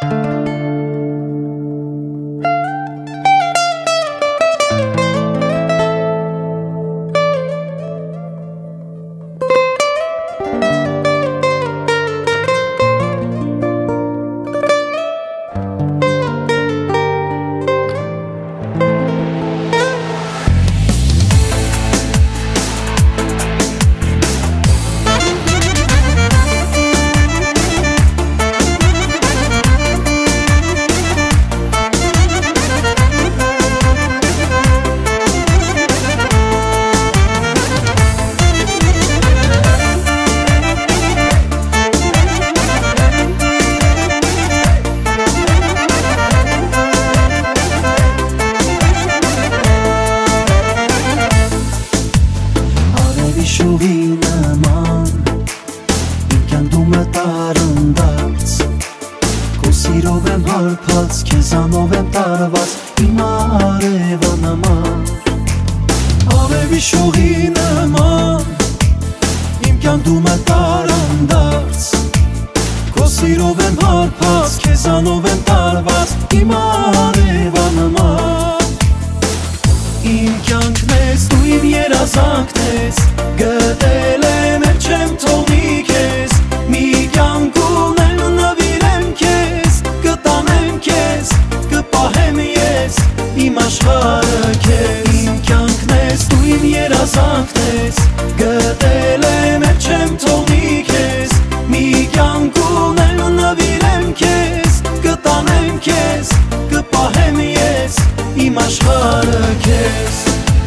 Շուղի նման իմ կյանքում տարնդած քո սիրով եմ հարբած, քեզանով եմ տարված իմ արևա նման արևի շուղի նման իմ կյանքում տարնդած քո սիրով եմ հարբած, քեզանով եմ տարված իմ արևա նման իմ կյանքն ես դու իմ երազանքն ես գտել եմ էլ չեմ թողնի քեզ մի կյանք ունեմ նվիրեմ քեզ կտանեմ քեզ կպահեմ ես իմ աշխարհը քեզ իմ կյանքն ես դու իմ երազանքն ես գտել եմ էլ չեմ թողնի քեզ մի կյանք ունեմ նվիրեմ քեզ կտանեմ քեզ կպահեմ ես իմ աշխարհը քեզ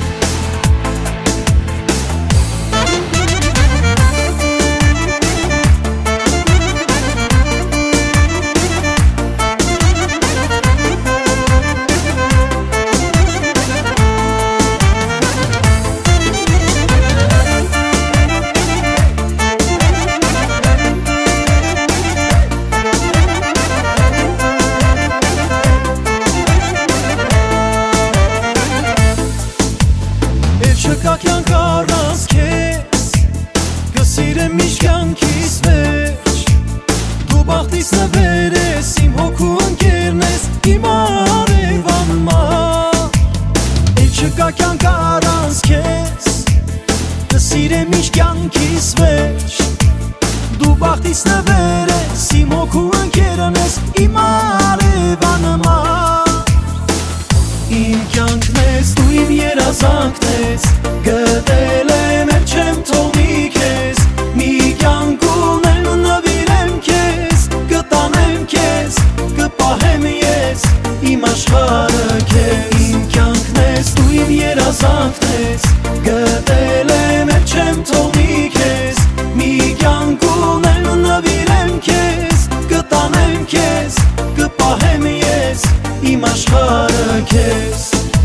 Չկա կյանք առանց քեզ կսիրեմ միշտ կյանքիս վերջ դու բախտիս նվեր ես իմ հոգու ընկերն ես իմ արևան նման էլ չկա կյանք առանց քեզ կսիրեմ միշտ կյանքիս վերջ դու բախտիս նվեր ես իմ հոգու ընկերն ես իմ արևան նման իմ կյանքն ես դու իմ երազանքն ես գտել եմ էլ չեմ թողնի քեզ մի կյանք ունեմ նվիրեմ քեզ կտանեմ քեզ կպահեմ ես իմ աշխարհը քեզ իմ կյանքն ես դու իմ երազանքն ես գտել եմ էլ չեմ թողնի քեզ մի կյանք ունեմ նվիրեմ քեզ կտանեմ քեզ կպահեմ ես իմ աշխարհը քեզ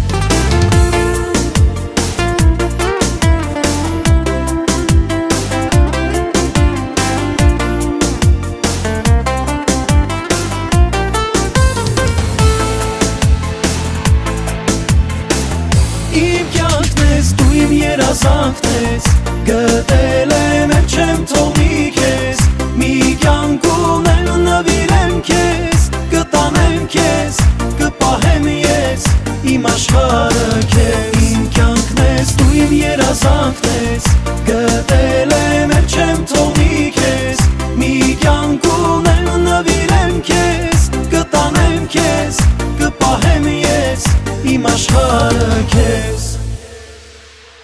Իմ կյանքն ես դու իմ երազանքն ես գտել եմ էլ չեմ թողնի քեզ մի կյանք ունեմ նվիրեմ քեզ կտանեմ քեզ կպահեմ ես իմ աշխարհը քեզ իմ կյանքն ես դու իմ երազանքն ես գտել եմ էլ չեմ թողնի քեզ մի կյանք ունեմ նվիրեմ քեզ կտանեմ քեզ կպահեմ ես իմ աշխարհը քեզ